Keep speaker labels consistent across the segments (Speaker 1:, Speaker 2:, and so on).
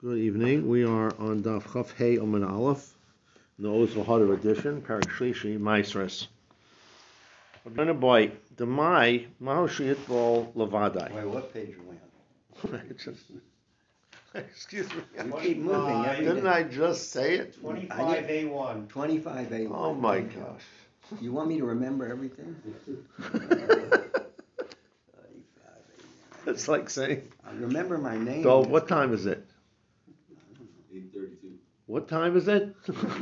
Speaker 1: Good evening. We are on Daf Chaf Hey Amud Aleph, in the Oz V'Hadar edition, Parak Shlishi, Maisres. Rabbeinu Boy, Demai, Mahu Sheyitbol Levadai.
Speaker 2: Wait, what page are we on?
Speaker 1: Excuse me.
Speaker 2: You keep moving every
Speaker 1: Didn't
Speaker 2: day.
Speaker 1: I just say it?
Speaker 3: 25A1.
Speaker 2: 25A.
Speaker 1: Oh my gosh.
Speaker 2: You want me to remember everything?
Speaker 1: It's like saying,
Speaker 2: I remember my name.
Speaker 1: Dov, what time is it?
Speaker 4: 8:32.
Speaker 1: What time is it?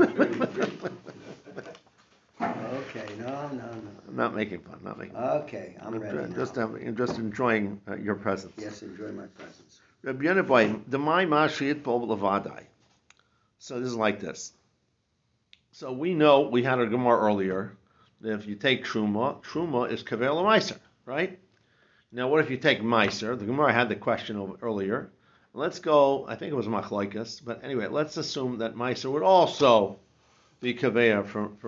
Speaker 2: Okay, no.
Speaker 1: I'm not making fun,
Speaker 2: Okay, I'm ready now.
Speaker 1: I'm just enjoying your presence.
Speaker 2: Yes, enjoy my presence.
Speaker 1: Rabbeinu Boy, Demai Ma Sheyitbol Levadai. So this is like this. So we know, we had a Gemara earlier, that if you take Truma is Kavel Meiser, right? Now what if you take Meiser? The Gemara had the question earlier. Let's go, I think it was Machlaikas, but anyway, let's assume that Meiser would also be Kaveya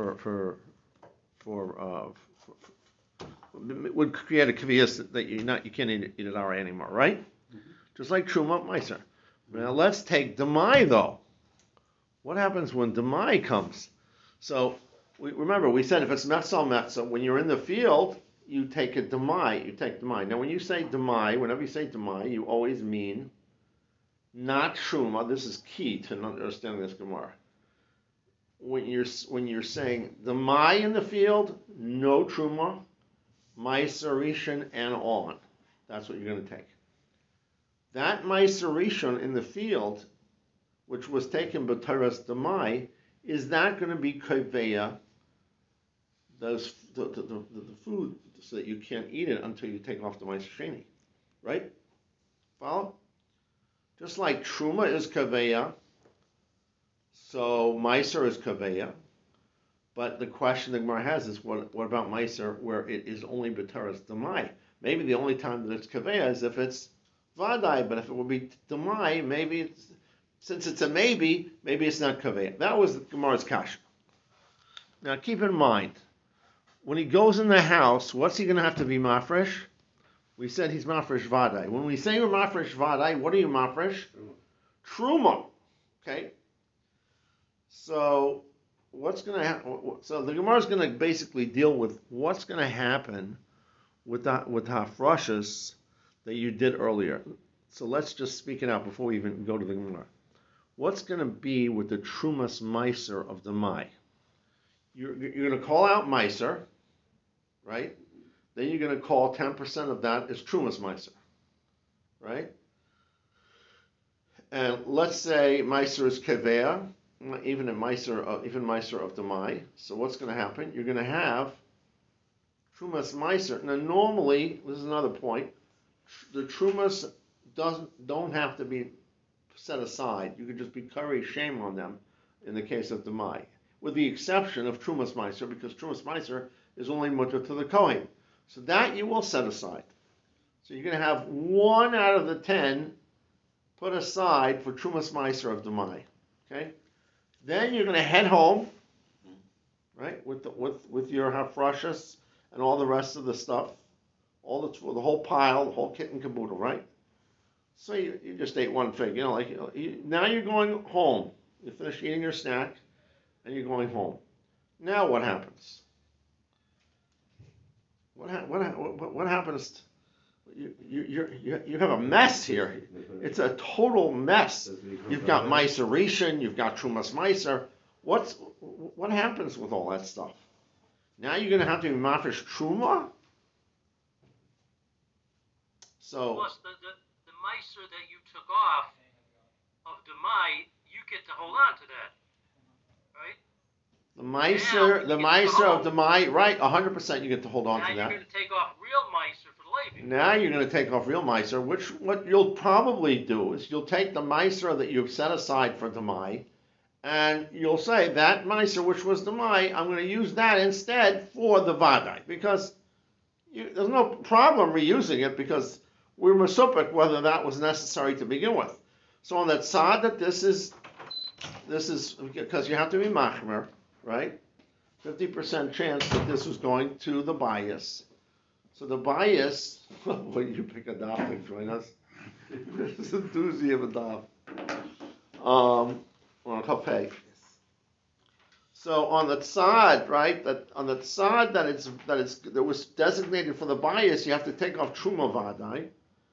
Speaker 1: would create a Kaviyas that you can't eat it already anymore, right? Mm-hmm. Just like Truma Meiser. Now let's take Demai though. What happens when Demai comes? So we said if it's Metzal, when you're in the field, you take a Demai. Now when you say Demai, whenever you say Demai, you always mean not Truma. This is key to understanding this Gemara. When you're saying Demai in the field, no Truma, Meiser Rishon and on. That's what you're going to take. That Meiser Rishon in the field, which was taken b'Toras Demai, is that going to be Kaveya, the food, so that you can't eat it until you take off the Meiser Sheni, right? Follow? Just like Truma is Kaveya, so Meiser is Kaveya, but the question the Gemara has is, what about Meiser where it is only b'Toras Demai? Maybe the only time that it's Kaveya is if it's Vadai, but if it would be Demai, maybe since it's a maybe it's not Kaveya. That was the Gemara's kasha. Now keep in mind, when he goes in the house, what's he going to have to be mafresh? We said he's mafresh Vadai. When we say we're mafresh Vadai, what are you mafresh? Truma. Okay? So what's going to happen? So the Gemara is going to basically deal with what's going to happen with hafrashas that you did earlier. So let's just speak it out before we even go to the Gemara. What's going to be with the Trumas Meiser of the Mai? You're going to call out Meiser, right? Then you're going to call 10% of that is Trumas Meiser, right? And let's say Meiser is Kevea, even Meiser of the Mai. So what's going to happen? You're going to have Trumas Meiser. Now normally, this is another point, the Trumas don't have to be set aside. You could just be curry shame on them in the case of the Mai, with the exception of Trumas Meiser, because Trumas Meiser is only mutter to the Kohen. So that you will set aside. So you're going to have 1 out of the 10 put aside for Trumas Meiser of the Mai. Okay? Then you're going to head home, right, with your hafrashas and all the rest of the stuff, the whole pile, the whole kit and caboodle, right? So you just ate one fig, now you're going home. You finish eating your snack, and you're going home. Now what happens? What happens? You have a mess here. It's a total mess. You've got Meiser Rishon, you've got Trumas Meiser. What happens with all that stuff? Now you're going to have to be mafresh Truma. So.
Speaker 5: Plus the Meiser that you took off of Demai, you get to hold on to that, right?
Speaker 1: The Meiser of Demai, right? 100% you get to hold on to that.
Speaker 5: Now you're going to take off real Meiser for the Levi.
Speaker 1: Now you're going to take off real Meiser, what you'll probably do is you'll take the Meiser that you've set aside for Demai, and you'll say that Meiser, which was Demai, I'm going to use that instead for the Vadai, because there's no problem reusing it, because we're masupik whether that was necessary to begin with. So on that side that this is because you have to be machmer, right? 50% chance that this was going to the bias. So the bias, what you pick a daf and join us? This is a doozy of a daf. On Kafei. So on the tzad, right? That on the tzad that was designated for the bias, you have to take off truma vadai.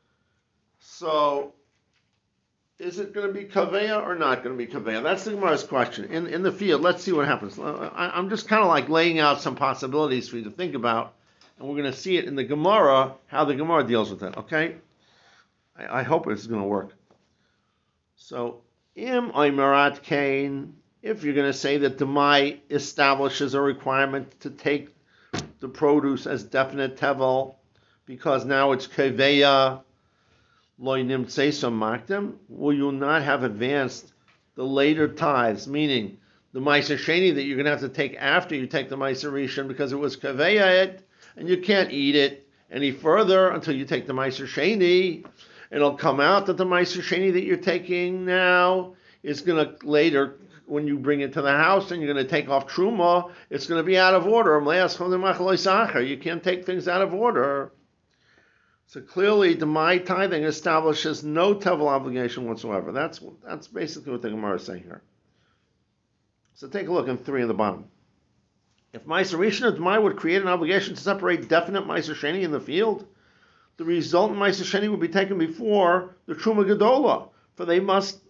Speaker 1: So is it going to be kaveya or not going to be kaveya? That's the Gemara's question. In the field, let's see what happens. I'm just kind of like laying out some possibilities for you to think about, and we're going to see it in the Gemara, how the Gemara deals with it, okay? I hope it's going to work. So, im oimerat kain, if you're going to say that the Mai establishes a requirement to take the produce as definite tevel, because now it's kaveya, loy nimtseisam makdim, will you not have advanced the later tithes, meaning the Meiser Sheni that you're going to have to take after you take the Meiser Rishon because it was kaveya, and you can't eat it any further until you take the Meiser Sheni. It'll come out that the Meiser Sheni that you're taking now is going to later, when you bring it to the house and you're going to take off Truma, it's going to be out of order. You can't take things out of order. So clearly, the my tithing establishes no tevel obligation whatsoever. That's basically what the Gemara is saying here. So take a look in 3 at the bottom. If Meiser Rishon Demai would create an obligation to separate definite Meiser Sheni in the field, the resultant Meiser Sheni would be taken before the Truma Gedola, for they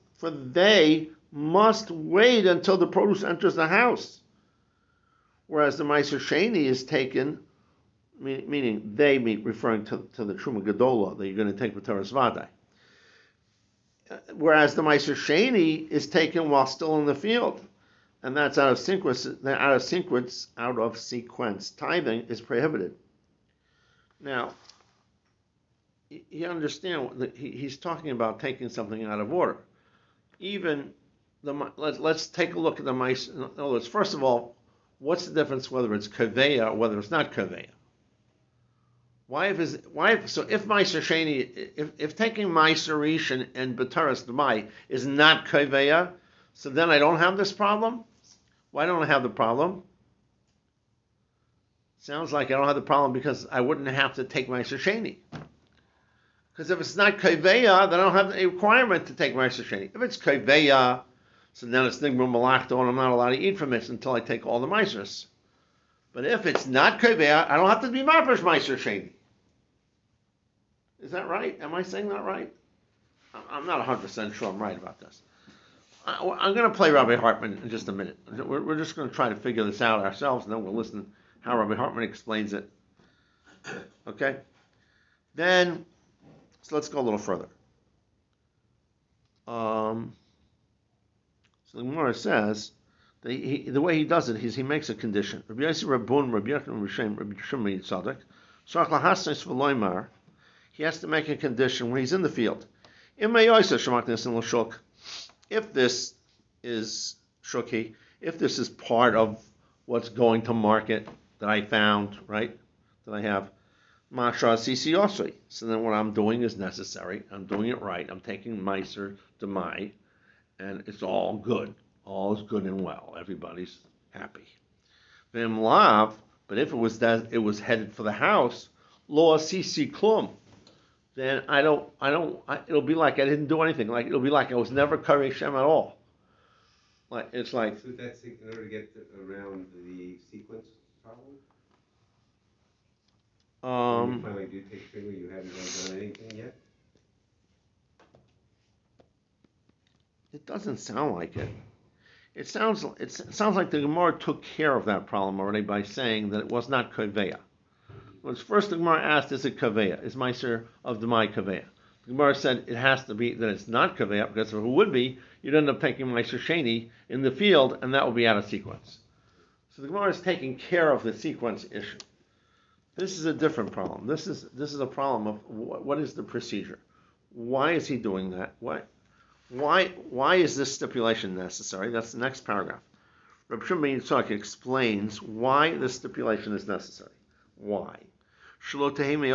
Speaker 1: must wait until the produce enters the house. Whereas the Meiser Sheni is taken, meaning referring to the Truma Gedola that you're going to take with Teres Vadai. Whereas the Meiser Sheni is taken while still in the field. And that's out of sequence. Out of sequence. Tithing is prohibited. Now, you understand that he's talking about taking something out of order. Even let's take a look at the mice. In other words, first of all, what's the difference whether it's kaveya or whether it's not kaveya? If Meiser Sheni, if taking Meiser Rishon and B'taras Demai is not kaveya, so then I don't have this problem? Why don't I have the problem? Sounds like I don't have the problem because I wouldn't have to take Meiser Sheni. Because if it's not kaveya, then I don't have a requirement to take Meiser Sheni. If it's kaveya, so then it's nigmur malachto, and I'm not allowed to eat from it until I take all the Meisers. But if it's not kaveya, I don't have to be mafresh Meiser Sheni. Is that right? Am I saying that right? I'm not 100% sure I'm right about this. I'm going to play Rabbi Hartman in just a minute. We're just going to try to figure this out ourselves, and then we'll listen to how Rabbi Hartman explains it. Okay? Then, so let's go a little further. So the Gemara says, that the way he does it is he makes a condition. Rabbi Yossi Rabbun, Rabbi Yochanan Rishem, Rabbi Shimon Yitzadek, Sarach lahasnes v'loymar, he has to make a condition when he's in the field. If this is shuki, if this is part of what's going to market that I found, right, that I have, Masha Sisi Osri. So then what I'm doing is necessary. I'm doing it right. I'm taking Meiser Demai, and it's all good. All is good and well. Everybody's happy. Vim Lav, but if it was that it was headed for the house, Lo Sisi Klum, then it'll be like I didn't do anything. Like it'll be like I was never Kari Shem at all. Like it's like.
Speaker 3: So that's in order to get around the sequence problem. When you finally do take trigger, you haven't done anything yet.
Speaker 1: It doesn't sound like it. It sounds like the Gemara took care of that problem already by saying that it was not kaveya. When first the Gemara asked, is it kaveya? Is Meiser of Demai kaveya? The Gemara said it has to be that it's not kaveya, because if it would be, you'd end up taking Meiser Sheni in the field, and that would be out of sequence. So the Gemara is taking care of the sequence issue. This is a different problem. This is a problem of what is the procedure? Why is he doing that? Why is this stipulation necessary? That's the next paragraph. Reb Shimon ben Yitzchak explains why this stipulation is necessary. Why? Look what's going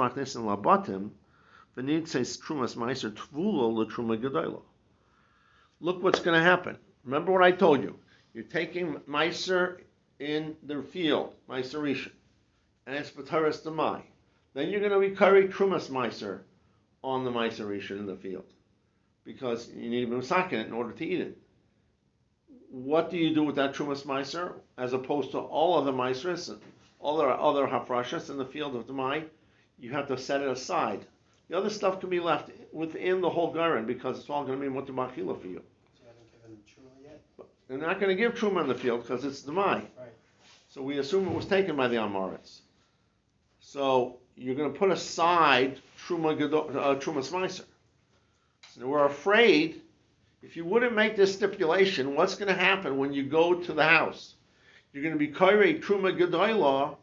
Speaker 1: to happen. Remember what I told you. You're taking Meiser in the field, Meiser Rishon, and it's B'taras Demai. Then you're going to be Kari Trumas Meiser on the Meiser Rishon in the field. because you need to be masakin it in order to eat it. What do you do with that Trumas Meiser as opposed to all other Meisers and all other hafrashas in the field of Demai? You have to set it aside. The other stuff can be left within the whole garin because it's all going to be mutter machila for you.
Speaker 6: So you haven't given truma yet?
Speaker 1: They're not going to give truma in the field because it's Demai.
Speaker 6: Right.
Speaker 1: So we assume it was taken by the Amoritz. So you're going to put aside Trumas Meiser. So we're afraid if you wouldn't make this stipulation, what's going to happen when you go to the house? You're going to be kairei Truma Gedolah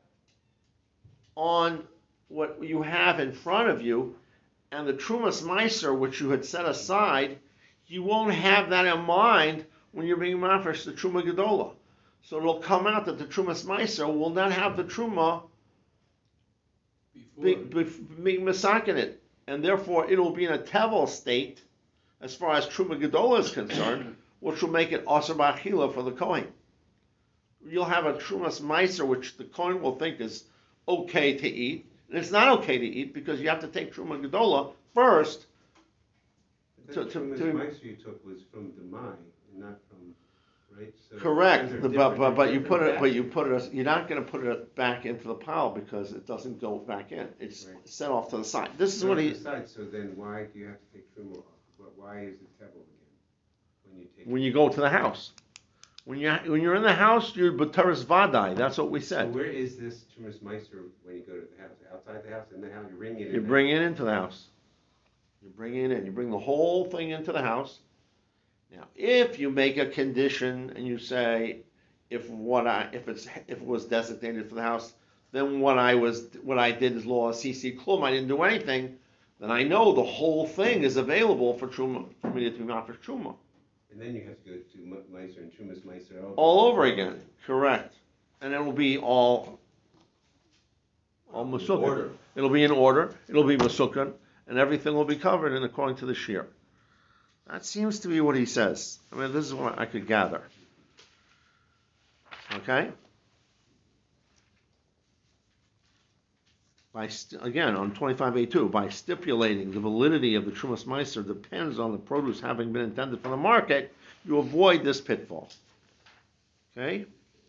Speaker 1: on what you have in front of you, and the Trumas Meiser, which you had set aside, you won't have that in mind when you're being mafresh the Truma Gedolah. So it'll come out that the Trumas Meiser will not have the Truma being masakin it, and therefore it'll be in a tevel state as far as Truma Gedolah is concerned, which will make it Asar B'Achila for the Kohen. You'll have a Trumas Meiser which the Kohen will think is okay to eat, and it's not okay to eat because you have to take Truma Gedolah first.
Speaker 3: The Trumas Meiser you took was from Demai, not from, right? So
Speaker 1: correct,
Speaker 3: those are
Speaker 1: but you
Speaker 3: different
Speaker 1: put it. You're not going to put it back into the pile because it doesn't go back in. It's
Speaker 3: Right.
Speaker 1: set off to the side. This is
Speaker 3: So
Speaker 1: what he.
Speaker 3: aside, so then why do you have to take Truma off? Why is it tevel again?
Speaker 1: When you go to the house, when you're in the house, you're b'teres vadai. That's what we
Speaker 3: So
Speaker 1: said.
Speaker 3: where is this Trumas Meiser when you go to the house? Outside the house, in the house, you bring it in.
Speaker 1: You bring it into the house. You bring it in. You bring the whole thing into the house. Now, if you make a condition and you say, if it was designated for the house, then what I did is law CC klum. I didn't do anything. Then I know the whole thing is available for truma for me to be for truma.
Speaker 3: And then you have to go to Meiser and Trumas Meiser
Speaker 1: All over again. Correct. And it will be all masukkan.
Speaker 4: Order.
Speaker 1: It'll be in order. It'll be masukkan, and everything will be covered in according to the shear. That seems to be what he says. I mean, this is what I could gather. Okay? Again, on 25A2, by stipulating the validity of the Trumas Meiser depends on the produce having been intended for the market, you avoid this pitfall. Okay?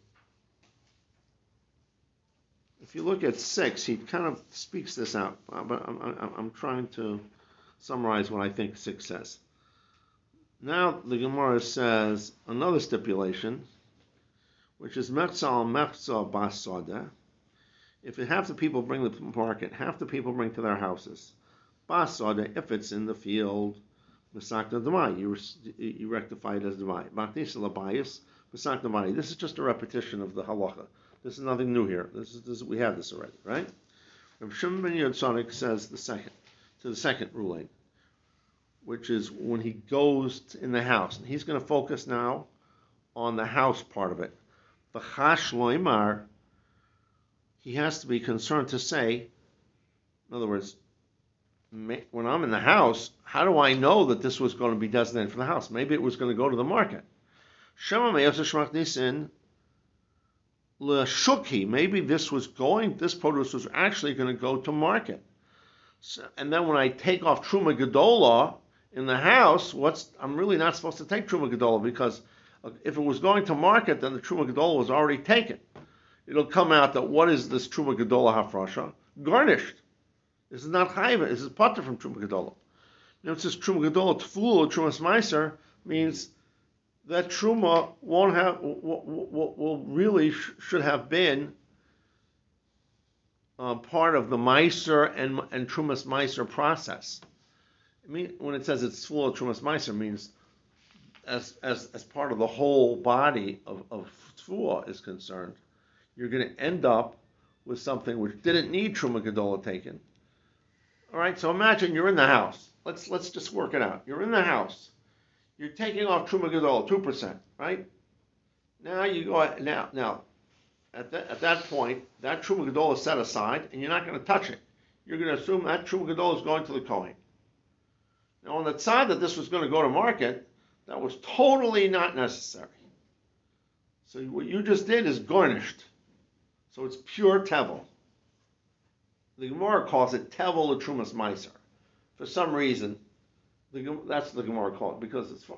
Speaker 1: If you look at 6, he kind of speaks this out, but I'm trying to summarize what I think 6 says. Now the Gemara says another stipulation, which is Mechzal Mechzal Bas Soda. If half the people bring the market, half the people bring to their houses. Bas Soda, if it's in the field, Masakta Demai, you rectify it as Demai. Bachnisa Labayas, Masakta Demai. This is just a repetition of the halacha. This is nothing new here. We have this already, right? Rav Shimon ben Yotzarek says the second ruling, which is when he goes in the house. And he's going to focus now on the house part of it. The Chash Loimar, he has to be concerned to say, in other words, when I'm in the house, how do I know that this was going to be designated for the house? Maybe it was going to go to the market. Shema Me'os Shmach Nisin L'Shukhi, maybe this produce was actually going to go to market. So, and then when I take off Truma Gedolah in the house, I'm really not supposed to take Truma Gedolah because if it was going to market, then the Truma Gedolah was already taken. It'll come out that what is this Truma Gedolah Hafrasha? Garnished. This is not Chayva. This is Potter from Truma Gedolah. Now it says Truma Gedolah Tful or Trumas Meiser means that Truma won't have, should have been part of the Meiser and Trumas Meiser process. I mean, when it says it's full of Trumas Meiser, means as part of the whole body of Tfuah is concerned, you're going to end up with something which didn't need Truma Gedolah taken. All right, so imagine you're in the house. Let's just work it out. You're in the house. You're taking off Truma Gedolah, 2%, right? Now you go now. At that point, that Truma Gedolah is set aside, and you're not going to touch it. You're going to assume that Truma Gedolah is going to the Kohen. Now, on the side that this was going to go to market, that was totally not necessary. So what you just did is garnished. So it's pure tevel. The Gemara calls it tevel or Trumas Meiser. For some reason, That's the Gemara called because it's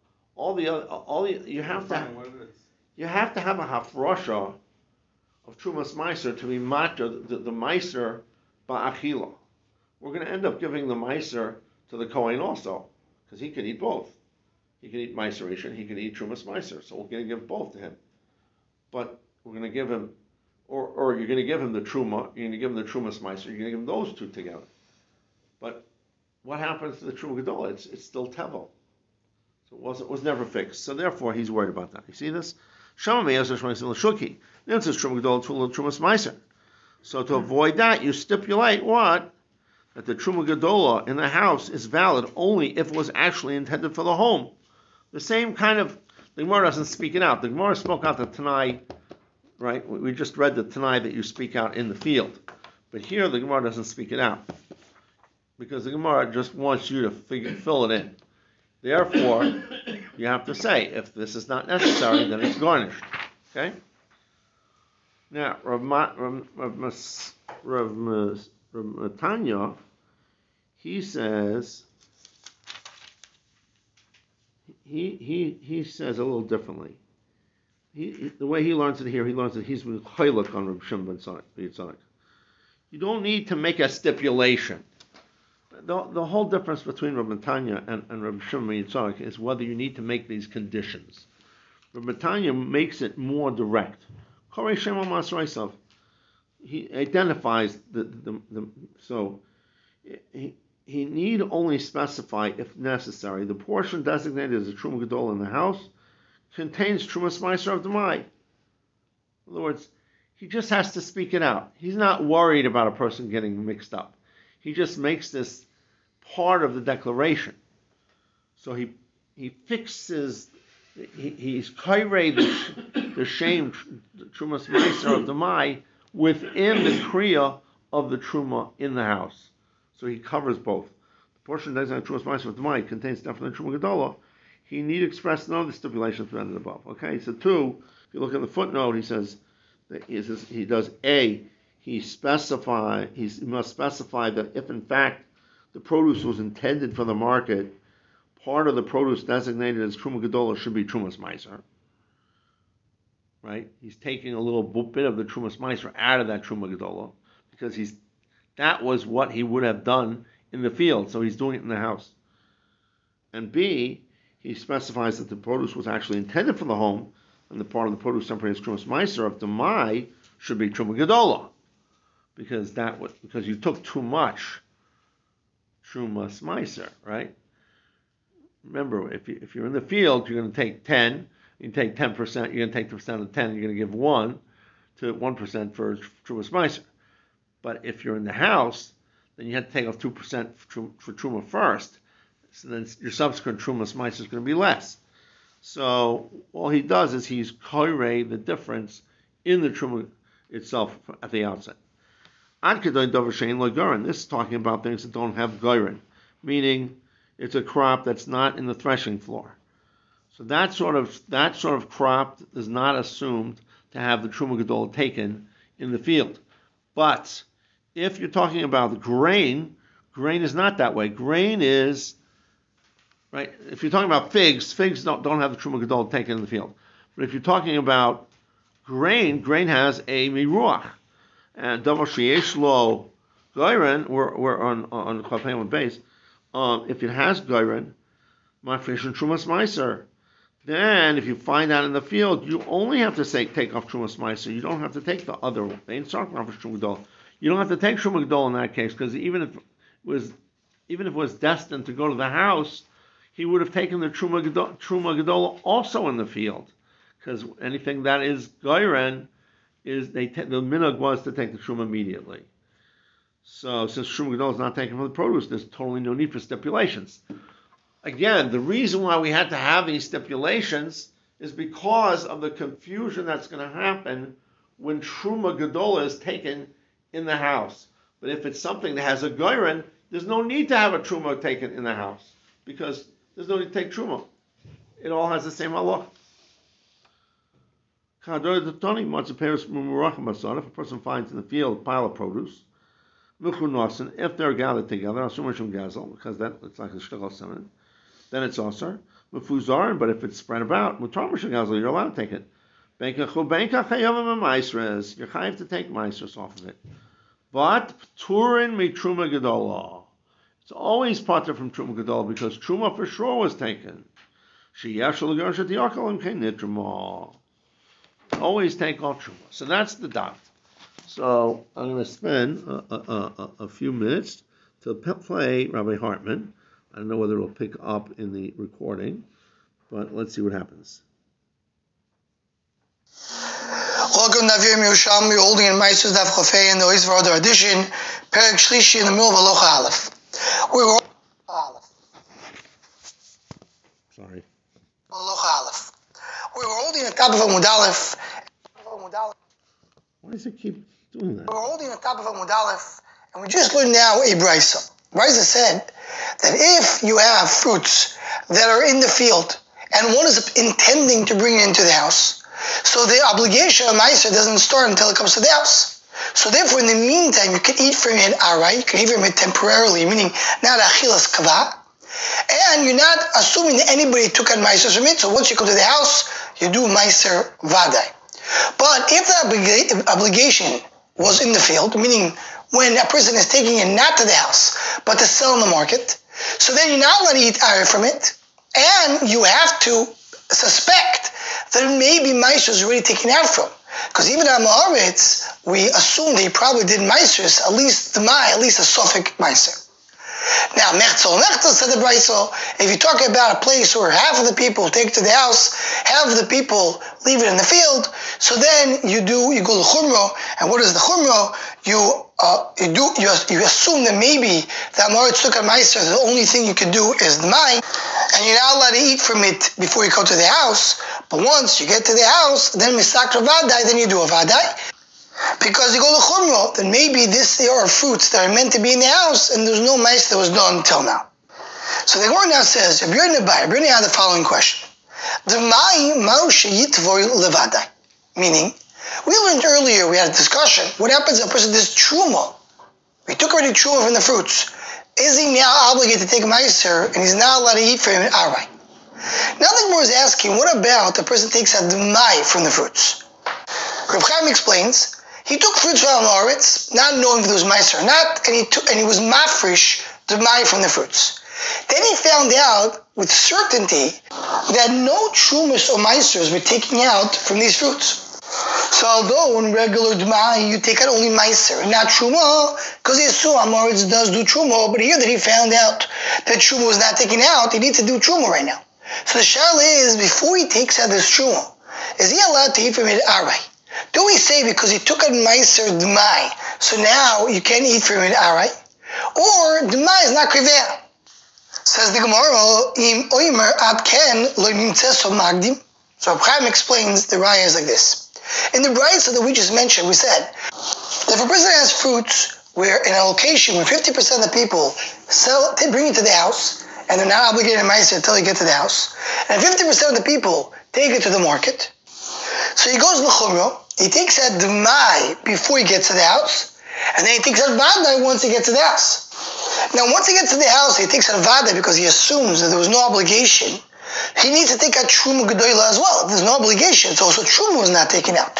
Speaker 1: you have to have a hafrosha of Trumas Meiser to be matter the Meiser ba'achila. We're going to end up giving the Meiser to the Kohen also, because he can eat both. He can eat Meiser Rishon, he can eat Trumas Meiser, so we're going to give both to him. But we're going to give him, or you're going to give him the Truma, you're going to give him the Trumas Meiser, you're going to give him those two together. But what happens to the Truma Gedolah? It's still Tevel. So it was never fixed. So therefore, he's worried about that. You see this? Shama me'aser shmeisim l'shuki. Then it says Truma Gedolah to Trumas Meiser. So to avoid that, you stipulate what? That the Truma Gedolah in the house is valid only if it was actually intended for the home. The same kind of, the Gemara doesn't speak it out. The Gemara spoke out the Tanai, right? We just read the Tanai that you speak out in the field. But here the Gemara doesn't speak it out. Because the Gemara just wants you to fill it in. Therefore, you have to say, if this is not necessary, then it's garnished. Okay? Now, Rav Matanya, he says, he says a little differently. The way he learns it here, he learns that he's with Chayluk on Rav Shimon ben Yitzhak. You don't need to make a stipulation. The whole difference between Rav Matanya and Rav Shimon ben Yitzhak is whether you need to make these conditions. Rav Matanya makes it more direct. He identifies so he need only specify, if necessary, the portion designated as a Truma Gedolah in the house contains Trumas Meiser of Demai. In other words, he just has to speak it out. He's not worried about a person getting mixed up. He just makes this part of the declaration. So he fixes, he's kairei the shame Trumas Meiser of Demai within the kriya of the Truma in the house. So he covers both. The portion designated Trumas Meiser of Demai contains definitely Truma Gedolah. He need express none of the stipulations presented above. Okay, so 2, if you look at the footnote, he says that he does A. He must specify that if in fact the produce was intended for the market, part of the produce designated as Truma Gedolah should be Trumas Meiser. Right? He's taking a little bit of the Trumas Meiser out of that Truma Gedolah because that was what he would have done in the field, so he's doing it in the house. And B, he specifies that the produce was actually intended for the home, and the part of the produce separated as Trumas Meiser of Demai should be Truma Gedolah, because you took too much Trumas Meiser, right? Remember, if you're in the field, you're going to take 10. You take 10%. You're going to take 10% of 10. You're going to give 1% for Trumas Meiser. But if you're in the house, then you have to take off 2% for Truma first. So then your subsequent Trumas Meiser is going to be less. So all he does is he's koirei the difference in the Truma itself at the outset. Ad kedoin davar she'ein lo goren. This is talking about things that don't have goren, meaning it's a crop that's not in the threshing floor. So that sort of crop is not assumed to have the Truma Gedolah taken in the field. But if you're talking about grain is not that way. Grain is, right? If you're talking about figs don't have the Truma Gedolah taken in the field. But if you're talking about grain has a miruach. And davar sheyesh lo goren, we're on Chafayim base. If it has goren, mafresh and Trumas Meiser, then if you find that in the field, you only have to take off Trumas Meiser. You don't have to take the other one. They ain't talking about Truma Gedolah. You don't have to take Truma Gedolah in that case, because even if it was destined to go to the house, he would have taken the Truma Gedolah also in the field, because anything that is goren is the minhag was to take the Truma immediately. So since Truma Gedolah is not taken from the produce, there's totally no need for stipulations. Again, the reason why we had to have these stipulations is because of the confusion that's going to happen when Truma Gedolah is taken in the house. But if it's something that has a goren, there's no need to have a Truma taken in the house, because there's no need to take Truma. It all has the same halach. If a person finds in the field a pile of produce, Muchunosin, if they're gathered together, Asumashim Gazel, because that it's like a shtickle semen, then it's also Mufuzarin, but if it's spread about, Mutamashim Gazel, you're allowed to take it. You're chayav to take maestros off of it. But Turin mi Truma Gedola. It's always parted from Truma Gedola because Truma for sure was taken. Always take off Truma. So that's the dot. So I'm going to spend a few minutes to play Rabbi Hartman. I don't know whether it'll pick up in the recording, but let's see what happens.
Speaker 7: Welcome to Navir Yerushalmi. We're holding in Meisus Daf Chafei in the Ois V'Odar edition, Perek Shlishi in the middle of Aloha Aleph. We were
Speaker 1: Sorry.
Speaker 7: Aloha Aleph. We were holding the top of Amud Aleph.
Speaker 1: Why does it keep doing that?
Speaker 7: We were holding the top of Amud Aleph, and we just learned now a brisa. Brisa said that if you have fruits that are in the field and one is intending to bring it into the house, so the obligation of Meiser doesn't start until it comes to the house. So therefore, in the meantime, you can eat from it arai, you can eat from it temporarily, meaning not achilas kava, and you're not assuming that anybody took out Meiser from it, so once you come to the house, you do Meiser vadai. But if the obligation was in the field, meaning when a person is taking it not to the house, but to sell in the market, so then you're not allowed to eat arai from it, and you have to suspect that maybe Meiser is already taken out from. Because even on Haaretz, we assume that he probably did Meisers, at least a Sophic Meiser. Now, Mechzel said the Brisa, if you talk about a place where half of the people take it to the house, half of the people leave it in the field, so then you go to Chumro, and what is the Chumro? You assume that maybe that Moritz took a Meiser, the only thing you can do is the Mai, and you're not allowed to eat from it before you go to the house, but once you get to the house, then Misakra Vadai, then you do a Vadai. Because you go to Chumro, then maybe there are fruits that are meant to be in the house, and there's no Meiser that was done until now. So the Gemara now says, Rabbi Yonah had the following question. Meaning, we learned earlier, we had a discussion, what happens if a person does Truma? We took already Truma from the fruits. Is he now obligated to take Meiser, and he's not allowed to eat from it outright? Now the Gemara is asking, what about the person takes a Demai from the fruits? Reb Chaim explains, he took fruits from Haaretz, not knowing if it was Meiser or not, and he was mafresh Demai from the fruits. Then he found out with certainty that no Trumas or Meisers were taking out from these fruits. So although in regular Demai you take out only Meiser and not Truma, because he saw Haaretz does do Truma, but here that he found out that Truma was not taken out, he needs to do Truma right now. So the shayla is, before he takes out this Truma, is he allowed to eat from it arai? Do we say because he took out Meiser Demai, so now you can't eat from it arai? Or Demai is not kriveh? Says the Gemara, Im oimer ad ken lo nimtzeso magdim. So Chaim explains the raya is like this. In the brayso that we just mentioned, we said, if a person has fruits where in a location where 50% of the people bring it to the house, and they're not obligated to Meiser until they get to the house, and 50% of the people take it to the market, so he goes to the Chumro, he takes out Demai before he gets to the house, and then he takes out Vadai once he gets to the house. Now, once he gets to the house, he takes out Vadai because he assumes that there was no obligation. He needs to take out Truma Gedoyla as well. If there's no obligation, so also Truma was not taken out.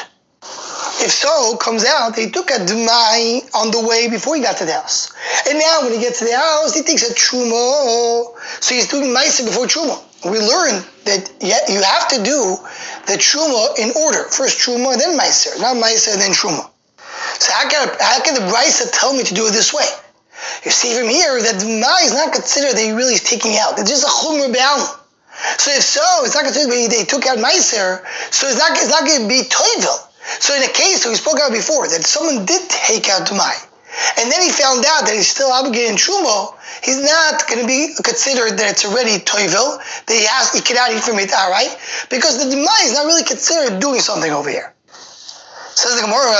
Speaker 7: If so, it comes out that he took a Demai on the way before he got to the house. And now when he gets to the house, he takes a Truma. So he's doing Meiser before Truma. We learned that you have to do the Truma in order. First Truma, then Meiser. Not Meiser, then Truma. So how can the Brisa tell me to do it this way? You see from here that Demai is not considered that he really is taking out. It's just a Chumra Be'alma. So if so, it's not considered that they took out Meiser, so it's not going to be Toivel. So in a case that we spoke about before, that someone did take out Demai, and then he found out that he's still obligated in Truma, he's not going to be considered that it's already Toivel, that he cannot eat from it outright, because the Demai is not really considered doing something over here. Says the Gemara,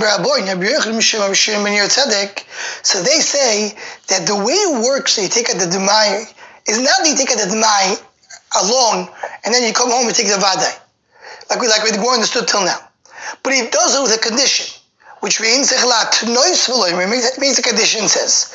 Speaker 7: so they say that the way it works that you take out the Demai is not that you take out the Demai alone, and then you come home and take the Vadai, like we understood till now. But he does it with a condition. which means it makes a condition, says,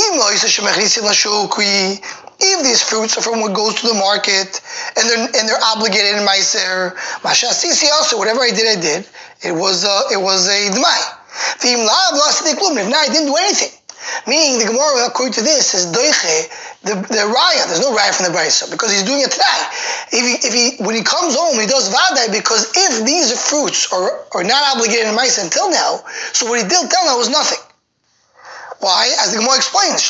Speaker 7: if these fruits are from what goes to the market and they're obligated in Meiser, also whatever I did, it was a Dmai. If not, I didn't do anything. Meaning the Gemara, according to this, is doiche the raya. There's no raya from the brisa because he's doing it today. If he when he comes home, he does vadai because if these fruits are not obligated in Meiser until now, so what he did till now was nothing. Why? As the Gemara explains,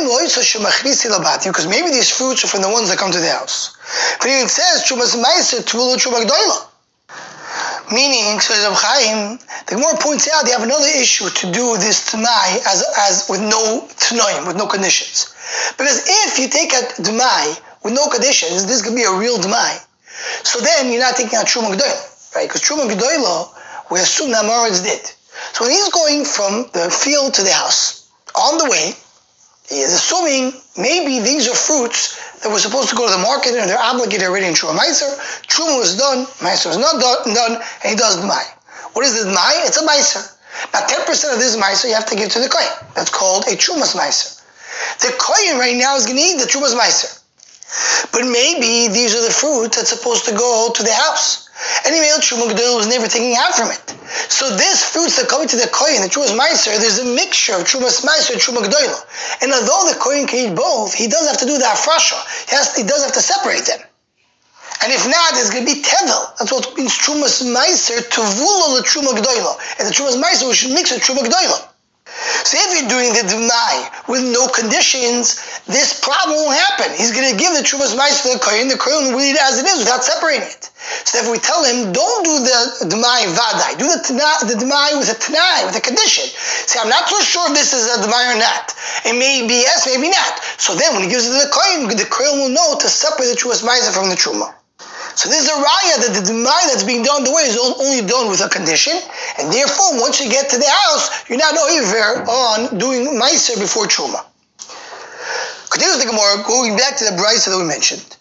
Speaker 7: because maybe these fruits are from the ones that come to the house. But it says chumas Meiser tvulu chumah gdoila. Meaning, says Reb Chaim, the Gemara points out they have another issue to do with this Tanai as with no Tanoim, with no conditions. Because if you take a Dmai with no conditions, this could be a real Dmai. So then you're not taking out Truma G'doila, right? Because Truma G'doila, we assume that Moritz did. So when he's going from the field to the house, on the way, he is assuming maybe these are fruits that were supposed to go to the market and they're obligated already in Truma Meiser. Truma was done, Meiser was not done, and he does Dmai. What is the Dmai? It's a Meiser. Now 10% of this Meiser you have to give to the Kohen. That's called a Trumas Meiser. The Kohen right now is going to eat the Trumas Meiser. But maybe these are the fruits that's supposed to go to the house. And the Truma G'doila was never taking out from it. So this fruits that come to the Kohen, the Trumas Meiser, there's a mixture of Trumas Meiser and Truma G'doila. And although the Kohen can eat both, he does have to do the Afrasha. He does have to separate them. And if not, it's going to be Tevel. That's what means Trumas Meiser, Tevulo the Truma G'doila. And the Trumas Meiser, we should mix with Truma G'doila. So if you're doing the Dmai with no conditions, this problem won't happen. He's going to give the Trumas Meiser to the Kohen will eat it as it is without separating it. So if we tell him, don't do the Dmai Vadai, do the Dmai with a Tanai, with a condition. Say, I'm not so sure if this is a Dmai or not. It may be yes, maybe not. So then when he gives it to the Kohen will know to separate the Trumas Meiser from the Truma. So this is a raya that the Dmai that's being done the way is only done with a condition, and therefore once you get to the house, you're not over on doing Meiser before Truma. Continues the Gemara, going back to the brisa that we mentioned.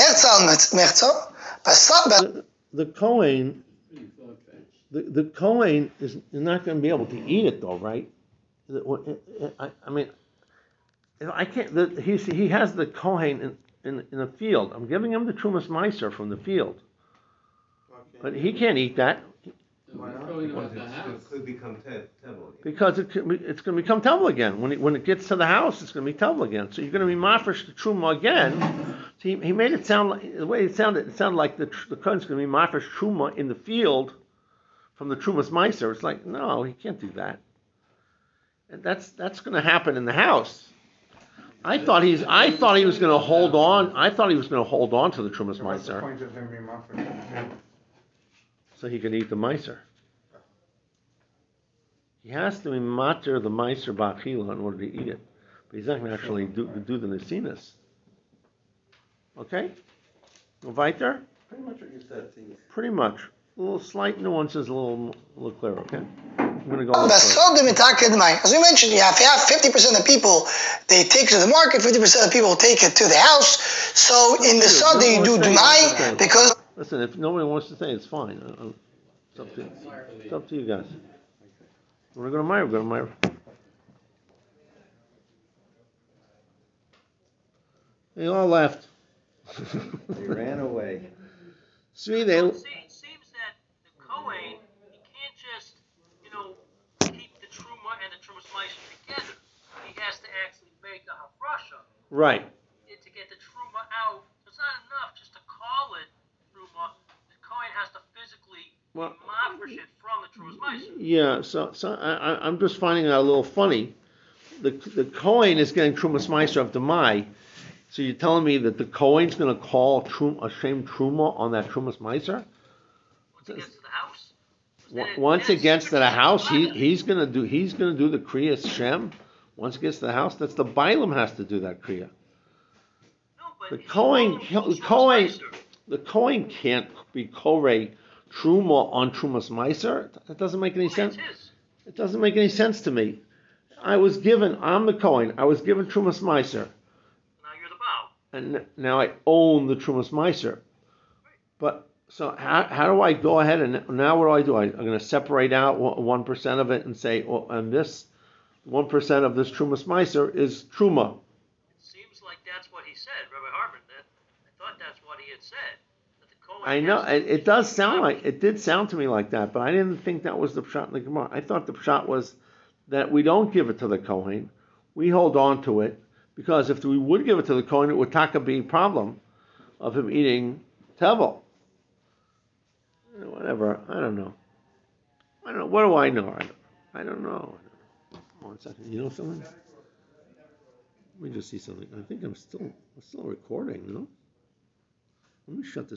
Speaker 1: The Kohen, the Kohen is not going to be able to eat it though, right? I mean, I can't. He has the Kohen in the field. I'm giving him the Trumas Meiser from the field, but he can't eat that.
Speaker 3: Why not? It could become Tevel.
Speaker 1: Because it's going to become Tevel again. When it gets to the house, it's going to be Tevel again. So you're going to be mafresh the Truma again. So he made it sound like, the way it sounded like the Kohen's going to be mafresh Truma in the field from the Trumas Meiser. It's like, no, he can't do that. And that's going to happen in the house. I thought he was going to hold on. I thought he was going to hold on to the Trumas Meiser. So he can eat the Meiser. He has to be mater the Meiser ba'achila in order to eat it, but he's not going to actually do the nesinas. Okay, weiter.
Speaker 2: Pretty much what you said.
Speaker 1: Pretty much. A little slight nuances, a little clearer. Okay. I'm going to go.
Speaker 7: As we mentioned, you have 50% of the people they take it to the market, 50% of the people take it to the house. So in the Sod you do Dumai because.
Speaker 1: Listen, if nobody wants to say, it's fine. It's up to you guys. You want to go to Meir? Go to Meir. They all left.
Speaker 2: They ran away.
Speaker 1: See,
Speaker 5: It seems that the Kohen, he can't just, keep the Truma and the Trumas Meiser together. He has to actually make a hafrasha.
Speaker 1: right.
Speaker 5: To get the Truma out. It's not enough just to call it Truma. The Kohen has to physically mafresh it from the Trumas Meiser.
Speaker 1: Yeah, so I'm just finding it a little funny. The Kohen is getting Trumas Meiser of Demai. So you're telling me that the Kohen's going to call a Shem Truma on that Trumas Meiser?
Speaker 5: Once it gets to the house.
Speaker 1: Once it gets to the house, he's going to do the Kriyas Shem. Once it gets to the house, that's the Bailam has to do that Kriya. The Kohen can't be Korei Truma on Trumas Meiser. That doesn't make any sense. It doesn't make any sense to me. I'm the Kohen. I was given Trumas Meiser.
Speaker 5: Now you're the Baal.
Speaker 1: And now I own the Trumas Meiser. But So how do I go ahead and now what do? I'm going to separate out 1% of it and say, well, and this 1% of this Trumas Meiser is Truma.
Speaker 5: It seems like that's what he said, Rabbi Hartman. That I thought that's what he had said. That the Kohen
Speaker 1: I know
Speaker 5: has to-
Speaker 1: it does sound like it did sound to me like that, but I didn't think that was the pshat in the Gemara. I thought the pshat was that we don't give it to the Kohen, we hold on to it because if we would give it to the Kohen, it would taka be a problem of him eating tevel. Whatever, I don't know. What do I know? I don't know. 1 second. You know something? Let me just see something. I think I'm still recording. No. Let me shut this.